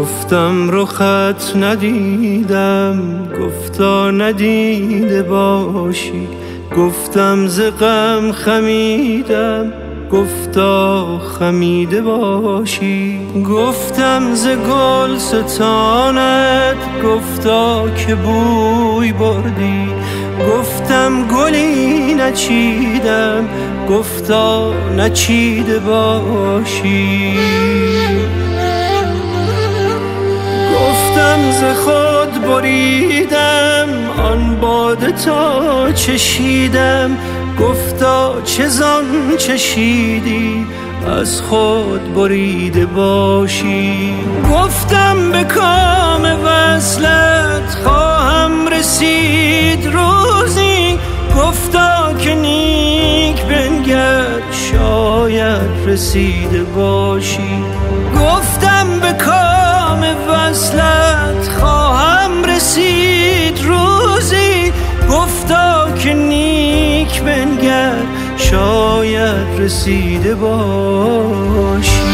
گفتم رخت ندیدم، گفتا ندیده باشی. گفتم ز غم خمیدم، گفتا خمیده باشی. گفتم ز گل ستانت، گفتا که بوی بردی. گفتم گلی نچیدم، گفتا نچیده باشی. گفتم ز خود بریدم، آن باده تا چشیدم. گفتا چه زان چشیدی، از خود بریده باشی. گفتم به کام وصلت خواهم رسید روزی. گفتا که نیک بنگر، شاید رسیده باشی. گفتم به کام وصلت خواهم رسید روزی. گفتا که نیک بنگر، شاید رسیده باشی.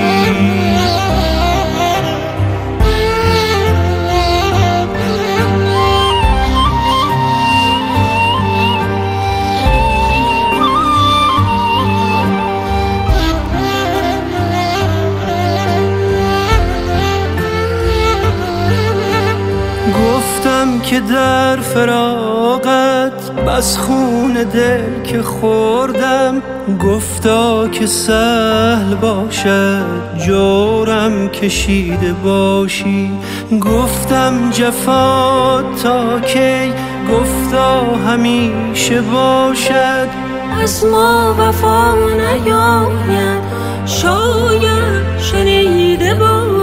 گفتم که در فراقت بس خون دل که خوردم. گفتا که سهل باشد جورم کشیده باشی. گفتم جفا تا کی، گفتا همیشه باشد. از ما وفا نیاید، شاید شنیده باشی.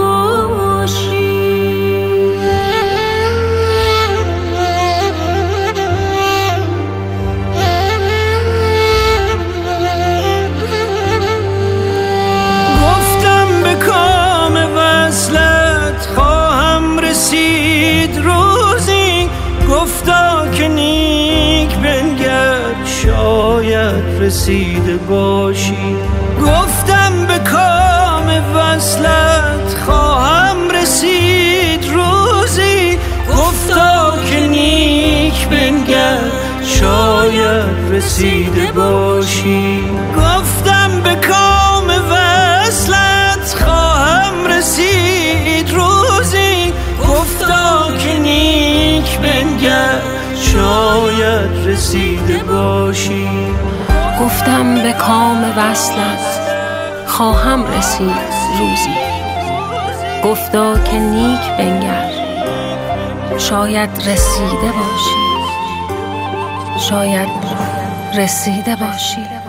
گفتا که نیک بنگر، شاید رسیده باشی. گفتم به کام وصلت خواهم رسید روزی. گفتا که نیک بنگر، شاید رسیده باشی. گفتم به کام وصلت خواهم رسید روزی. گفتا که نیک بنگر، شاید رسیده باشی. گفتم به کام وصلت خواهم رسید روزی. گفتا که نیک بنگر، شاید رسیده باشی. شاید رسیده باشی.